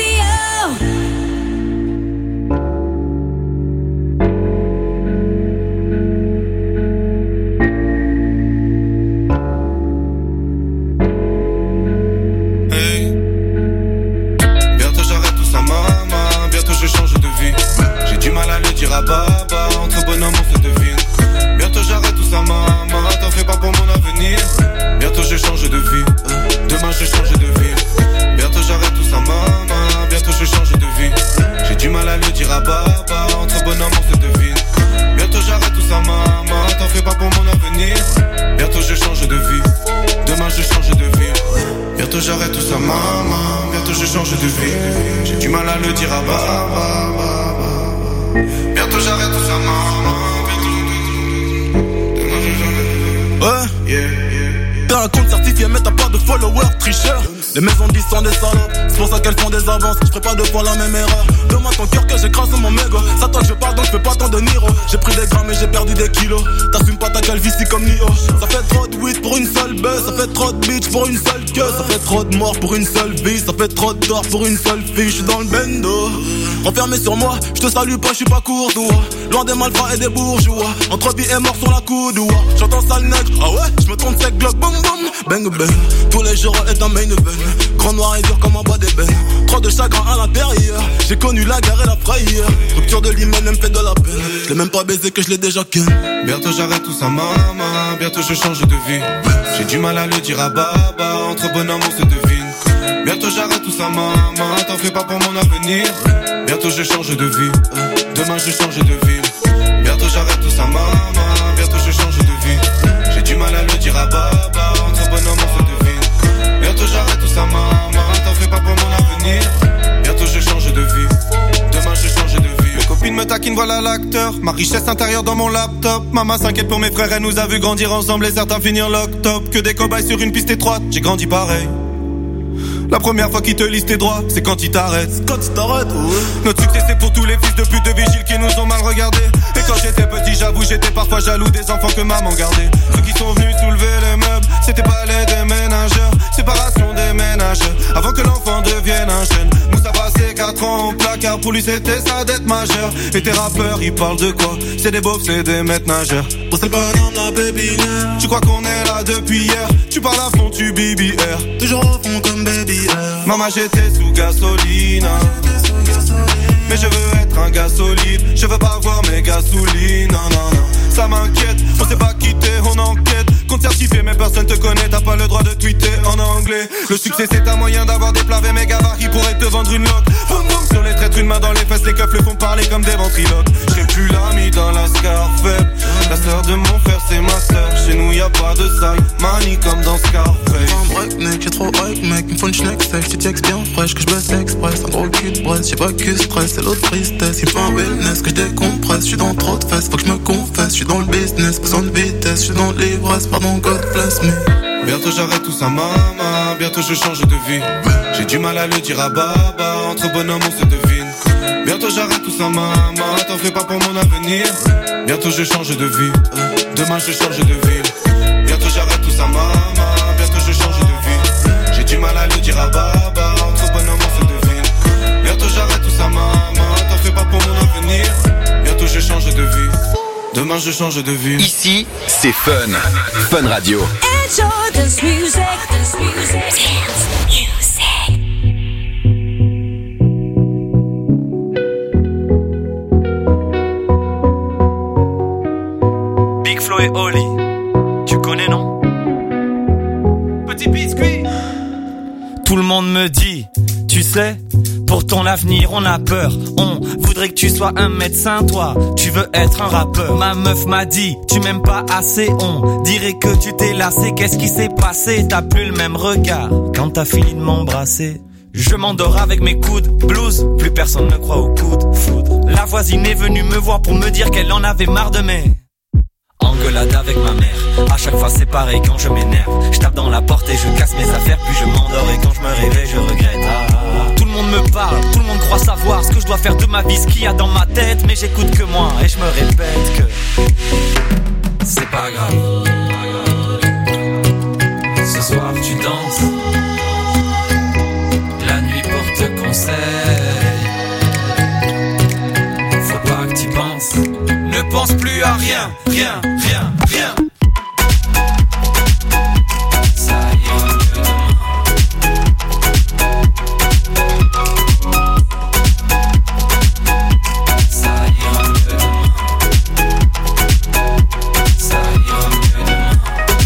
À baba, entre bonhomme on se devine. Bientôt j'arrête tout ça maman, t'en fais pas pour mon avenir. Bientôt je change de vie, demain je change de vie. Bientôt j'arrête tout ça maman, bientôt je change de vie. J'ai du mal à le dire à baba, entre bonhomme on se devine. Bientôt j'arrête tout ça maman, t'en fais pas pour mon avenir. Bientôt je change de vie, demain je change de vie. Bientôt j'arrête tout ça maman, bientôt je change de vie. J'ai du mal à le dire à baba. Bientôt j'arrête tout ça, maman. Ouais, t'as un compte certifié mais t'as pas de followers, tricheur. Les maisons disent sont des salopes, c'est pour ça qu'elles font des avances. Je ferai pas deux fois la même erreur. Demande ton cœur que j'écrase mon mégot. Ça toi que je parle donc je fais pas tant de Niro. J'ai pris des grammes et j'ai perdu des kilos. T'assumes pas ta calvitie comme Nio. Ça fait trop de weed pour une seule buzz. Ça fait trop de bitch pour une seule queue. Ça fait trop de morts pour une seule vie. Ça fait trop d'or pour une seule fille. J'suis dans le bendo, enfermé sur moi. J'te salue pas, j'suis pas courtois. Loin des malfrats et des bourgeois. Entre vie et mort sur la coude. J'entends sale nègre, ah ouais, j'me tourne sec, glock, boum boum. Bang bang, tous les jours est un main event. Grand noir et dur comme un bois d'ébène. Trop de chagrin à l'intérieur. J'ai connu la guerre et la frayeur. Rupture de l'hymen, elle me fait de la peine. Je l'ai même pas baisé que je l'ai déjà ken. Bientôt j'arrête tout ça maman, bientôt je change de vie. J'ai du mal à le dire à baba, entre bonhomme on se devine. Bientôt j'arrête tout ça maman, t'en fais pas pour mon avenir. Bientôt je change de vie, demain je change de vie. Bientôt j'arrête tout ça maman, bientôt je change de vie. J'ai du mal à le dire à baba, entre bonhomme on se devine. Bientôt j'arrête tout ça maman, t'en fais pas pour mon avenir. Bientôt je change de vie, demain je change de vie. Mes copines me taquinent, voilà l'acteur. Ma richesse intérieure dans mon laptop. Maman s'inquiète pour mes frères, elle nous a vu grandir ensemble et certains finir lock-top. Que des cobayes sur une piste étroite, j'ai grandi pareil. La première fois qu'ils te lisent tes droits, c'est quand ils t'arrêtent. Quand ils t'arrêtent, ouais. Notre succès c'est pour tous les fils de pute de vigiles qui nous ont mal regardés. Et quand j'étais petit, j'avoue, j'étais parfois jaloux des enfants que maman gardait. Ceux qui sont venus soulever les meubles, c'était pas les déménageurs. Séparation des ménages, avant que l'enfant devienne un jeune. Moussa passé 4 ans au placard, pour lui c'était sa dette majeure. Et tes rappeurs, ils parlent de quoi? C'est des beaufs, c'est des maîtres nageurs. On c'est pas dans la baby. Tu crois qu'on est là depuis hier? Tu parles à fond, tu BBR. Toujours au fond comme baby. Maman j'étais sous gasolina. mais je veux être un gars solide. Je veux pas voir mes gars soulis, non, non, non. Ça m'inquiète, on s'est pas quitté, on enquête. Compte certifié, mais personne te connaît, t'as pas le droit de tweeter en anglais. Le succès c'est un moyen d'avoir des plavés méga bars qui pourraient te vendre une loque. Boum boum sur les traîtres, une main dans les fesses, les keufs le font parler comme des ventriloques. J'serai plus l'ami dans la Scarface. La sœur de mon frère c'est ma sœur. Chez nous y'a pas de salle, manie comme dans Scarface. Un break mec, j'ai trop hype mec, il me faut une schneck sec. Tu textes bien fraîche, que je baisse express. Un gros cul de braise, j'ai pas que stress, c'est l'autre tristesse. Il me faut un wellness, que je décompresse. J'suis dans trop de fesses, faut que je me confesse. J'suis dans le business, besoin de vitesse. J'suis dans l'ivresse, pardon, God bless me. Bientôt j'arrête tout ça maman, bientôt je change de vie. J'ai du mal à le dire à baba, entre bonhommes on se devine. Bientôt j'arrête tout ça maman, t'en fais pas pour mon avenir. Bientôt je change de vie, demain je change de ville. Bientôt j'arrête tout ça maman, bientôt je change de vie. J'ai du mal à le dire à baba, entre bonhommes on se devine. Bientôt j'arrête tout ça maman, t'en fais pas pour mon avenir. Bientôt je change de vie, demain je change de vie. Ici, c'est Fun. Fun Radio. Enjoy this music, this music. Dance music. Big Flo et Oli, tu connais non? Petit biscuit. Tout le monde me dit, tu sais, pour ton avenir on a peur. On voudrait que tu sois un médecin, toi tu veux être un rappeur. Ma meuf m'a dit, tu m'aimes pas assez. On dirait que tu t'es lassé. Qu'est-ce qui s'est passé? T'as plus le même regard quand t'as fini de m'embrasser. Je m'endors avec mes coudes, blues, plus personne ne croit au coup de foudre. La voisine est venue me voir pour me dire qu'elle en avait marre de mes engueulade avec ma mère. À chaque fois c'est pareil quand je m'énerve. Je tape dans la porte et je casse mes affaires. Puis je m'endors et quand je me réveille je regrette. Tout le monde me parle, tout le monde croit savoir ce que je dois faire de ma vie, ce qu'il y a dans ma tête. Mais j'écoute que moi et je me répète que c'est pas grave. Ce soir tu danses, la nuit porte conseil. Faut pas que t'y penses, ne pense plus à rien, rien, rien, rien. Ça ira mieux demain. Ça ira mieux demain. Ça ira mieux demain.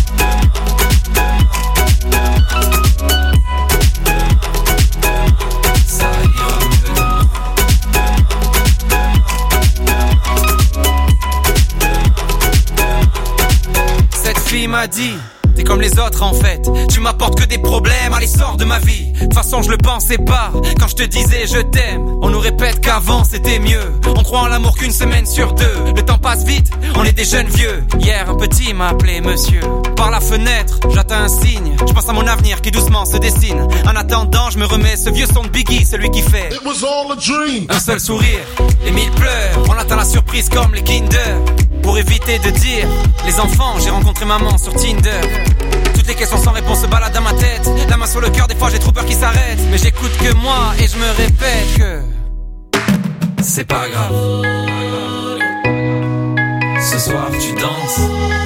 Ça ira mieux demain. Cette fille m'a dit, t'es comme les autres en fait. Tu m'apportes que des problèmes, allez sors de ma vie. De toute façon je le pensais pas, quand je te disais je t'aime. On nous répète qu'avant c'était mieux. On croit en l'amour qu'une semaine sur deux. Le temps passe vite, on est des jeunes vieux. Hier un petit m'a appelé monsieur. Par la fenêtre, j'attends un signe. Je pense à mon avenir qui doucement se dessine. En attendant je me remets ce vieux son de Biggie, celui qui fait It was all a dream. Un seul sourire et 1000 pleurs. On attend la surprise comme les Kinder. Pour éviter de dire les enfants, j'ai rencontré maman sur Tinder. Toutes les questions sans réponse se baladent dans ma tête. La main sur le cœur, des fois j'ai trop peur qu'il s'arrête. Mais j'écoute que moi et je me répète que c'est pas grave. Ce soir tu danses,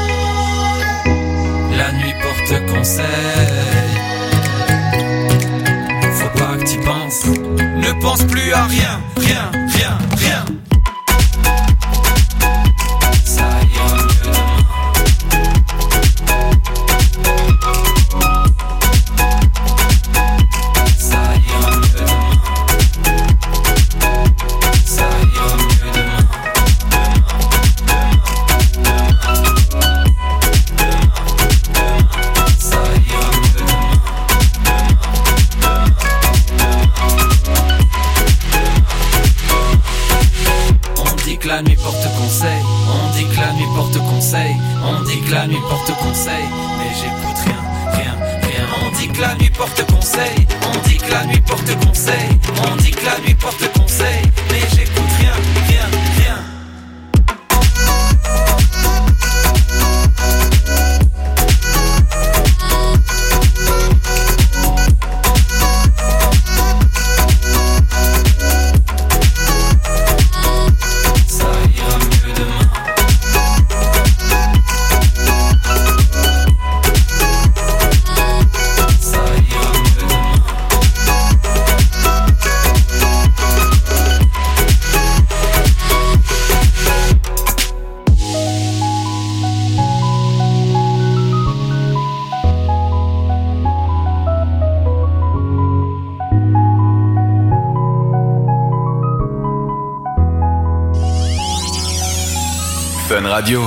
la nuit porte conseil. Faut pas que t'y penses, ne pense plus à rien, rien, rien, rien. Ça ira mieux demain. Ça ira mieux demain. Ça ira mieux demain. Ça ira mieux demain. On dit que la nuit porte conseil. On dit que la nuit porte conseil. On dit que la nuit porte conseil. Mais j'écoute rien, rien, rien. On dit que la nuit porte conseil. On dit que la nuit porte conseil. On dit que la nuit porte conseil. Mais j'écoute rien, rien, rien. Ça ira mieux demain. Ça ira mieux demain. Fun Radio.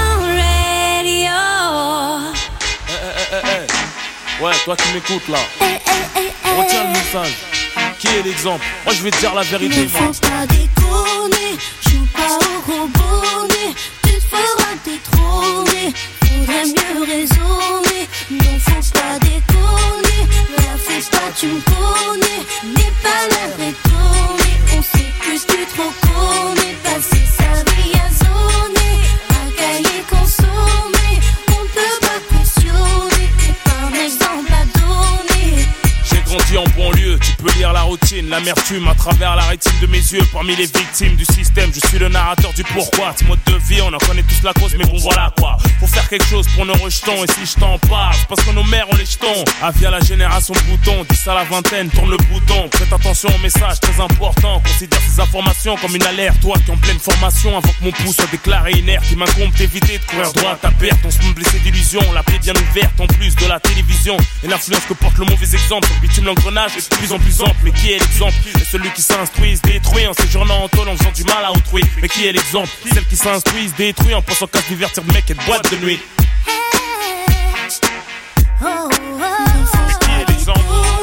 Ouais, toi qui m'écoutes là, retiens le message. Qui est l'exemple? Moi je vais te dire la vérité. Ne faut pas déconner, joue pas au robonnet. Tu te feras détrôner, faudrait mieux raisonner. Non, faut pas déconner, la fais pas, tu me connais. N'aie pas l'air étonné, on sait plus tu trop connais. Passer sa vie à zoner, à cahier consommer. On ne peut pas cautionner, t'es pas un exemple à donner. J'ai grandi en banlieue, tu peux lire la routine, l'amertume à travers la rétine de mes yeux. Parmi les victimes du système, je suis le narrateur du pourquoi. Ce mode de vie, on en connaît tous la cause, mais bon voilà quoi. Faut faire quelque chose pour nos rejetons, et si je t'en parle, c'est parce que nos mères ont les jetons. Via la génération bouton, 10 à la vingtaine, tourne le bouton. Prête attention au message très important, considère ces informations comme une alerte. Toi qui en pleine formation, avant que mon pouls soit déclaré inerte, il m'incombe d'éviter de courir droit à ta perte. On se me blessé d'illusion, la plaie bien ouverte, en plus de la télévision. Et l'influence que porte le mauvais exemple, sur le bitume l'engrenage est de plus en plus ample. Mais qui est l'exemple? Et celui qui s'instruit, se détruit en séjournant en tôle, en faisant du mal à autrui. Mais qui est l'exemple? Celle qui s'instruit, se détruit en pensant qu'à se divertir de mec et de boîte de nuit. Qui est l'exemple?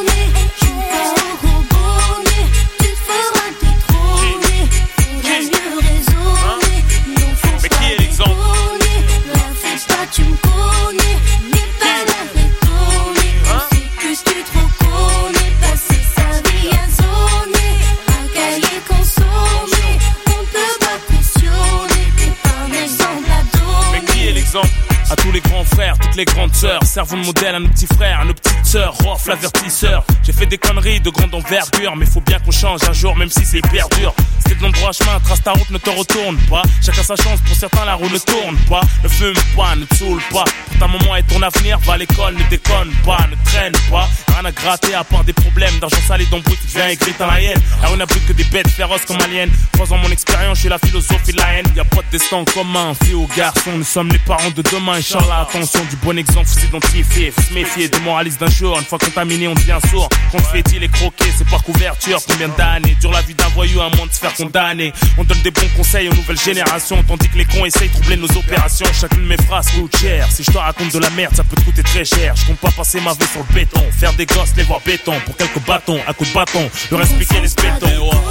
Mais qui est l'exemple? Tu me connais, n'aie pas l'air étonné. On sait plus tu trop connais. Passer sa vie à zoner, à cahier consommer. On peut pas cautionner, t'es pas un exemple à donner. Mais qui est l'exemple? À tous les grands frères, toutes les grandes sœurs, servons de modèle à nos petits frères, à nos petites sœurs. Rof, l'avertisseur. J'ai fait des conneries de grande envergure, mais faut bien qu'on change un jour, même si c'est hyper dur. Si t'es dans le droit chemin, trace ta route, ne te retourne pas. Chacun sa chance, pour certains la roue ne tourne pas. Ne fume pas, ne te saoule pas. Pour ta maman et ton avenir, va à l'école, ne déconne pas, ne traîne pas. Rien à gratter à part des problèmes d'argent sale et d'embrouille, tu deviens aigri dans la haine. Alors on n'a plus que des bêtes féroces comme aliens. 3 ans mon expérience, j'ai la philosophie de la haine. Y'a pas de destin commun, fille ou garçon, nous sommes les parents de demain. Inch'Allah, attention, du bon exemple, faut s'identifier, faut se méfier des moralistes d'un jour. Une fois contaminé, on devient sourd. Qu'on fait-il et croqué, c'est par couverture. Combien d'années dure la vie d'un voyou, un monde de se faire condamner. On donne des bons conseils aux nouvelles générations, tandis que les cons essayent de troubler nos opérations. Chacune de mes phrases coûte cher. Si je te raconte de la merde, ça peut te coûter très cher. Je compte pas passer ma vie sur le béton, faire des gosses, les voir béton. Pour quelques bâtons, à coups de bâton, leur expliquer les spétons.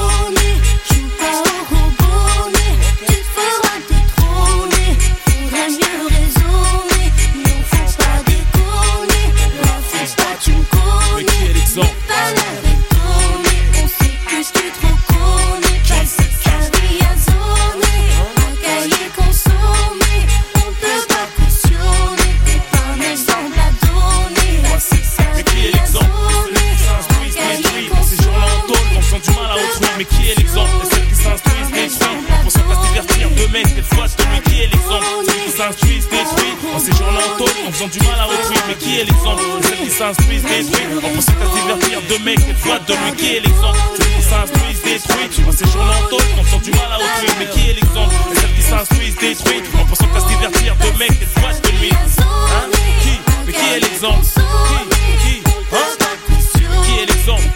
Mais qui est l'exemple? Et celles qui s'instruisent, détruisent pour s'en faire divertir de mecs, des fois de lui. Qui est l'exemple? Celles qui s'instruisent, détruisent en séjournant en tôle, en faisant du mal à autrui. Mais qui est l'exemple? Et celles qui s'instruisent, détruisent en pensant qu'à se divertir de mecs, des fois de lui. Qui est l'exemple? Celles qui s'instruisent, détruisent en séjournant en tôle, en faisant du mal à autrui. Mais qui est l'exemple? Et celles qui s'instruisent, détruisent en pensant qu'à se divertir de mecs, des fois de lui. Hein? Qui? Mais qui est l'exemple? Qui? Hein? Qui est l'exemple?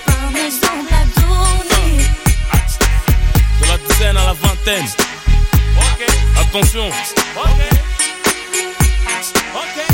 De la dizaine à la vingtaine. Ok. Attention. Ok. Ok.